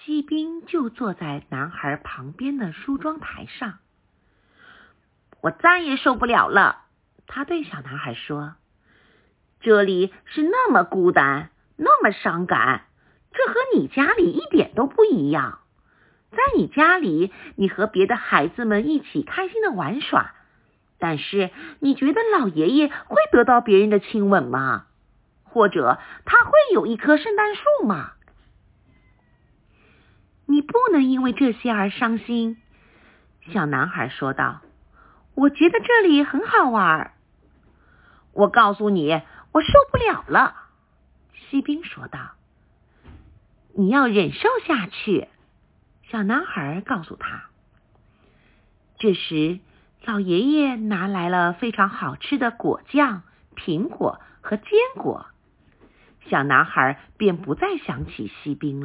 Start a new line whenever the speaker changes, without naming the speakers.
西宾就坐在男孩旁边的梳妆台上。我再也受不了了，他对小男孩说，这里是那么孤单，那么伤感，这和你家里一点都不一样。在你家里，你和别的孩子们一起开心的玩耍，但是你觉得老爷爷会得到别人的亲吻吗？或者他会有一棵圣诞树吗？你不能因为这些而伤心，小男孩说道，我觉得这里很好玩。我告诉你，我受不了了，西宾说道。你要忍受下去，小男孩告诉他。这时，老爷爷拿来了非常好吃的果酱、苹果和坚果，小男孩便不再想起西宾了。